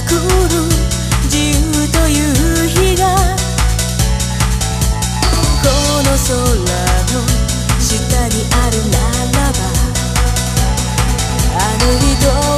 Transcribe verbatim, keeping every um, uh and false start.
来る自由という日がこの空の下にあるならばあの人